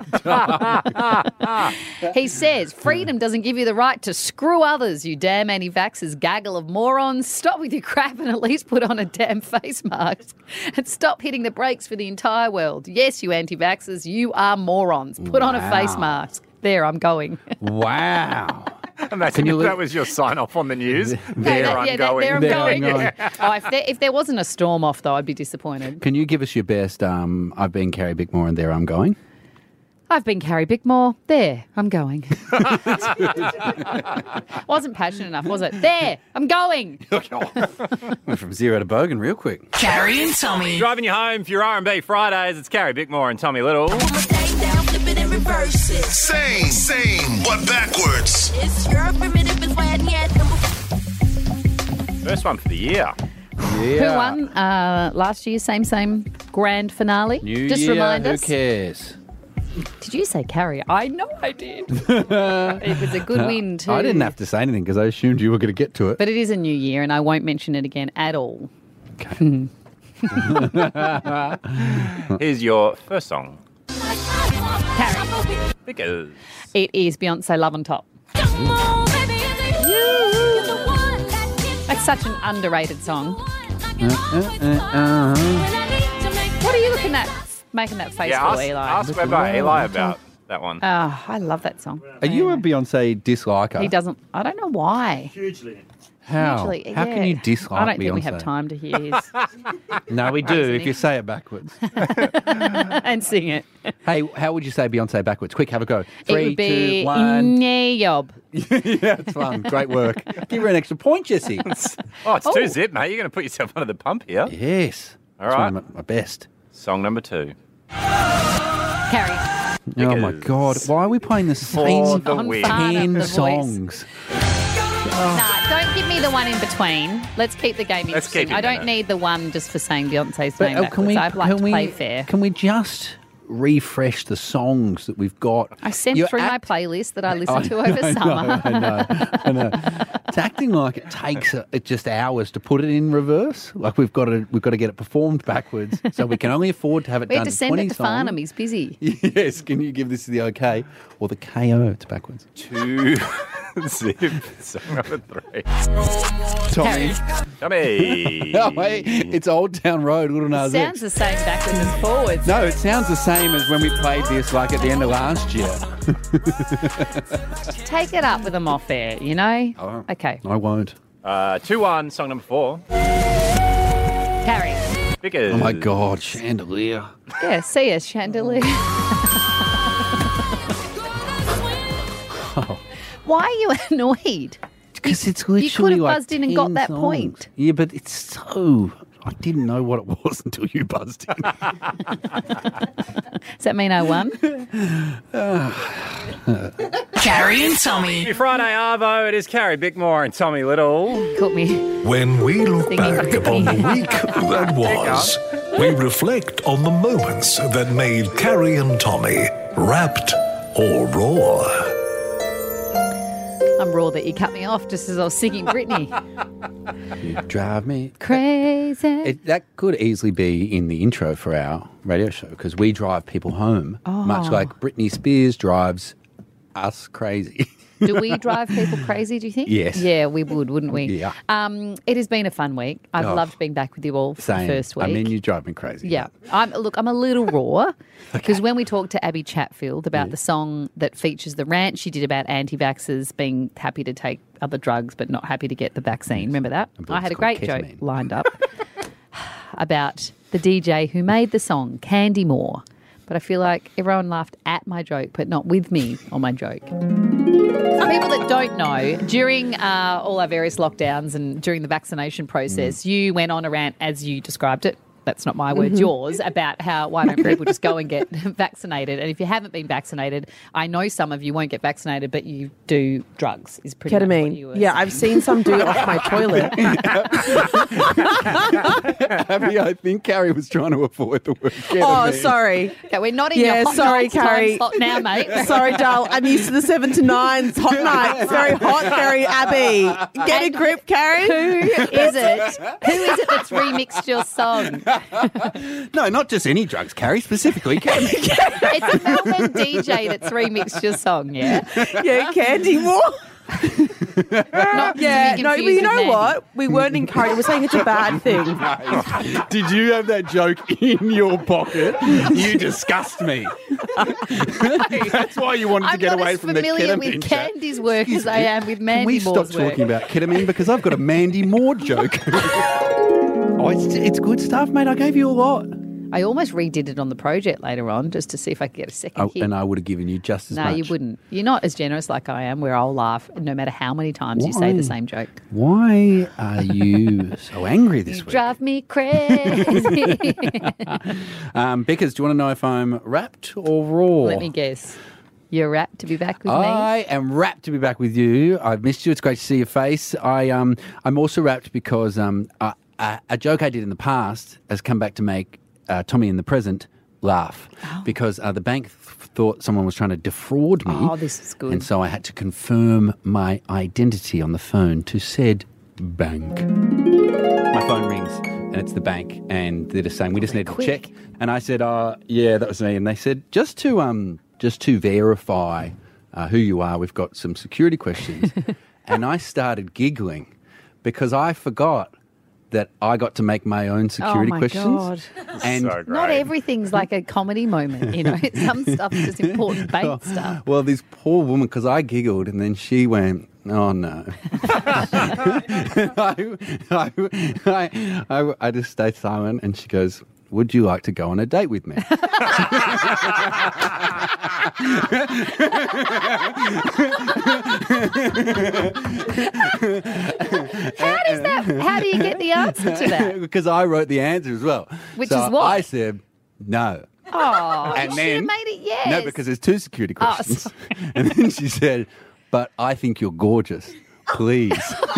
up. He says, freedom doesn't give you the right to screw others, you damn anti-vaxxers, gaggle of morons. Stop with your crap and at least put on a damn face mask. And stop hitting the brakes for the entire world. Yes, you anti-vaxxers, you are morons. Put on a face mask. There, I'm going. Wow. Imagine if that was your sign-off on the news. There I'm going. If there wasn't a storm off, though, I'd be disappointed. Can you give us your best, I've been Carrie Bickmore and there I'm going? I've been Carrie Bickmore. There, I'm going. Wasn't passionate enough, was it? There, I'm going. Went from zero to Bogan real quick. Carrie and Tommy. Driving you home for your R&B Fridays, it's Carrie Bickmore and Tommy Little. Same, but backwards. It's your primitive is why First one for the year. Who won last year's same grand finale? New Just year, remind who us. cares? Did you say Carrie? I know I did. It was a good win too. I didn't have to say anything because I assumed you were going to get to it. But it is a new year and I won't mention it again at all. Okay. Here's your first song. Carrie. Because It is Beyonce Love on Top. That's such an underrated song. What are you looking at? Making that face for Eli. Ask Eli about that one. Oh, I love that song. Are you a Beyonce disliker? He doesn't. I don't know why. Hugely. How? Hugely, How can you dislike Beyonce? I don't think we have time to hear his No, we do, if you say it backwards. and sing it. Hey, how would you say Beyonce backwards? Quick, have a go. It would be Yob. Yeah, it's fun. Great work. Give her an extra point, Jesse. It's 2-zip, mate. You're going to put yourself under the pump here. Yes. All That's right. one of my best. Song number 2. Carrie. Oh, my God. Why are we playing the same the win. 10 songs? Nah, don't give me the one in between. Let's keep the game interesting. keep it I don't in it. need the one just for saying Beyonce's name backwards. Can we, I'd like can to we, play fair. Can we just refresh the songs that we've got? I sent through my playlist that I listened to I over summer. I know. It's acting like it takes it just hours to put it in reverse. Like we've got to get it performed backwards, so we can only afford to have it We done had to in send 20 it to songs. Farnham. He's busy. Yes, can you give this the okay or the KO? It's backwards. 2-zip. Song number 3. Tommy. Tommy. Oh, wait, it's Old Town Road, Little Nas Sounds X. the same backwards as forwards. No, it sounds the same as when we played this like at the end of last year. Take it up with them off air, you know? Oh. Okay. I won't. 2-1. Song number 4. Carrie. Because Oh my God, Chandelier. Yeah, see us, Chandelier. Why are you annoyed? Because it's You literally could have like buzzed in and got 10 that songs. point. Yeah, but it's so... I didn't know what it was until you buzzed in. Does that mean I won? Carrie and Tommy. Happy Friday, Arvo. It is Carrie Bickmore and Tommy Little. Caught me. When we look Thinking back upon the week that was, we reflect on the moments that made Carrie and Tommy wrapped or raw. I'm raw that you cut me off just as I was singing Britney. You drive me Crazy. That could easily be in the intro for our radio show because we drive people home, much like Britney Spears drives us crazy. Do we drive people crazy, do you think? Yes. Yeah, we would, wouldn't we? Yeah. It has been a fun week. I've Oh. loved being back with you all for Same. the first week. I mean, you drive me crazy. Yeah. I'm a little raw because when we talked to Abby Chatfield about the song that features the rant she did about anti-vaxxers being happy to take other drugs but not happy to get the vaccine. Remember that? I had a great joke lined up about the DJ who made the song, Candy Moore. But I feel like everyone laughed at my joke but not with me on my joke. For people that don't know, during all our various lockdowns and during the vaccination process, you went on a rant as you described it. That's not my words, yours, about why don't people just go and get vaccinated? And if you haven't been vaccinated, I know some of you won't get vaccinated, but you do drugs, is pretty much what you were Ketamine. Yeah, I've seen some do it off my toilet. Abby, I think Carrie was trying to avoid the word ketamine. Oh, sorry. Yeah, we're not in your hot sorry, nights Carrie. time slot now, mate. Sorry, Dal. I'm used to the 7 to 9s. Hot nights. Very hot, very Abby. Get a grip, Carrie. Who is it? Who is it that's remixed your song? No, not just any drugs, Carrie, specifically ketamine. It's a Melbourne DJ that's remixed your song, yeah? Yeah, Candy Moore. Not Yeah, to be no, but confused you with know Mandy. what? We weren't encouraged. We're saying it's a bad thing. Did you have that joke in your pocket? You disgust me. That's why you wanted to get away from the I'm not as ketamine familiar with chat. Candy's work as I am with Mandy Can we Moore's stop work. talking about ketamine because I've got a Mandy Moore joke. Oh, it's good stuff, mate. I gave you a lot. I almost redid it on the project later on just to see if I could get a second hit. And I would have given you just as No, much. you wouldn't. You're not as generous like I am, where I'll laugh no matter how many times you say Why? the same joke. Why are you so angry this You week? drive me crazy. Bickers, do you want to know if I'm wrapped or raw? Let me guess. You're rapt to be back with me? I am rapt to be back with you. I've missed you. It's great to see your face. I'm also rapt because a joke I did in the past has come back to make Tommy in the present laugh because the bank thought someone was trying to defraud me. Oh, this is good. And so I had to confirm my identity on the phone to said bank. My phone rings and it's the bank and they're just saying, we just need to check. And I said, yeah, that was me. And they said, just to verify who you are, we've got some security questions. And I started giggling because I forgot that I got to make my own security questions. God. And Not everything's like a comedy moment, you know. Some stuff is just important bank stuff. well, this poor woman, because I giggled and then she went, oh no. I just stayed silent and she goes, would you like to go on a date with me? How do you get the answer to that? Because I wrote the answer as well. Which So is what? I said no. Oh, And you should have then- made it yes. No, because there's two security Oh, questions. And then she said, but I think you're gorgeous. Please.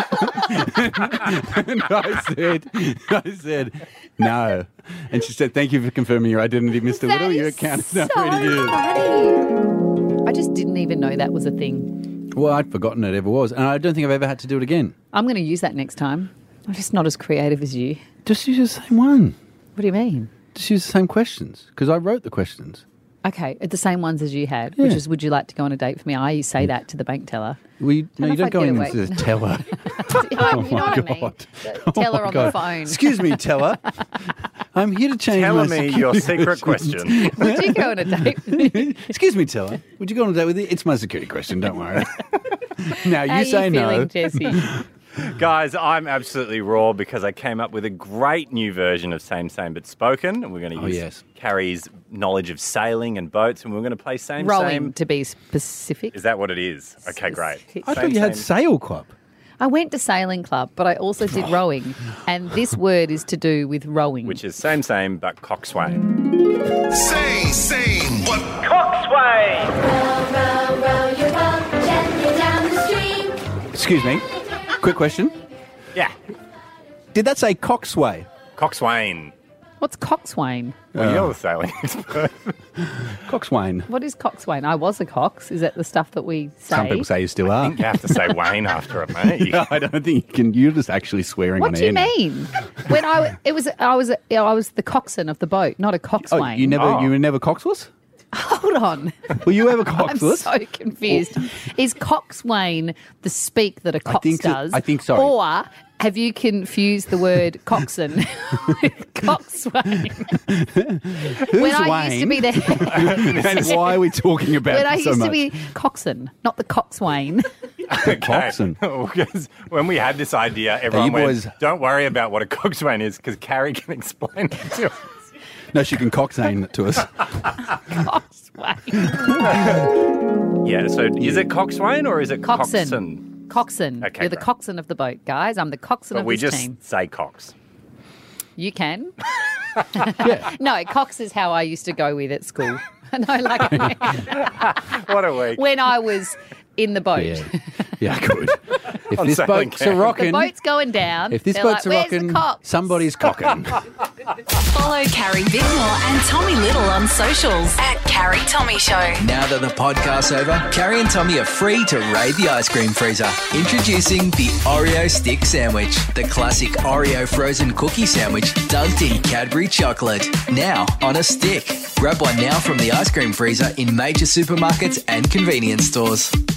And I said, no. And she said, thank you for confirming your identity, Mr. Little. Your account is now ready to use. funny. I just didn't even know that was a thing. Well, I'd forgotten it ever was. And I don't think I've ever had to do it again. I'm going to use that next time. I'm just not as creative as you. Just use the same one. What do you mean? Just use the same questions. Because I wrote the questions. Okay, the same ones as you had, which Yeah. is, would you like to go on a date with me? I say that to the bank teller. Well, you know if don't I'd go get in away. and say, teller. You know what I mean? The teller on the phone. Excuse me, teller. I'm here to change Tell my me your security secret questions. question. Would you go on a date with me? Excuse me, teller. Would you go on a date with me? It's my security question. Don't worry. Now, How you say you no. feeling, Jesse? Guys, I'm absolutely raw because I came up with a great new version of Same Same But Spoken. And we're going to use yes. Carrie's knowledge of sailing and boats, and we're going to play Same Rowing, Same. to be specific. Is that what it is? Okay, great. I thought you had sail club. I went to sailing club, but I also did rowing, and this word is to do with rowing. Which is Same but coxswain. Same, but Coxswain. Row, row your boat gently down the stream. Excuse me. Quick question. Yeah. Did that say coxswain? Coxswain. What's coxswain? Well, you're the sailing expert. Coxswain. What is coxswain? I was a cox. Is that the stuff that we say? Some people say you still are. You have to say Wayne after it, mate. No, I don't think you can. You're just actually swearing What on do you air now. mean? When I was the coxswain of the boat, not a Oh, coxswain. you were never coxless? Hold on. Were you ever I'm coxless? so confused. Is coxswain the speak that a cox does? I think so. Or have you confused the word coxswain with coxswain? Who's when I Wayne? used to be the And why are we talking about when I it so used much? to be coxswain, not the coxswain. Coxswain. Because when we had this idea, everyone you went, boys- don't worry about what a coxswain is because Carrie can explain it to us. No, she can coxswain it to us. Yeah, so is it coxswain or is it Coxswain. coxswain? Coxswain. Okay, You're the great. coxswain of the boat, guys. I'm the coxswain But of we this just team. say cox. You can. No, cox is how I used to go with at school. No, like What a week. when I was in the boat. Yeah, good. If On this sailing boat's camp. a rocking, The boat's going down. if this They're boat's like, a "Where's the rocking, cox?" somebody's cocking. Follow Carrie Bickmore and Tommy Little on socials at Carrie Tommy Show. Now that the podcast's over, Carrie and Tommy are free to raid the ice cream freezer. Introducing the Oreo Stick Sandwich, the classic Oreo frozen cookie sandwich dunked in Cadbury chocolate. Now on a stick. Grab one now from the ice cream freezer in major supermarkets and convenience stores.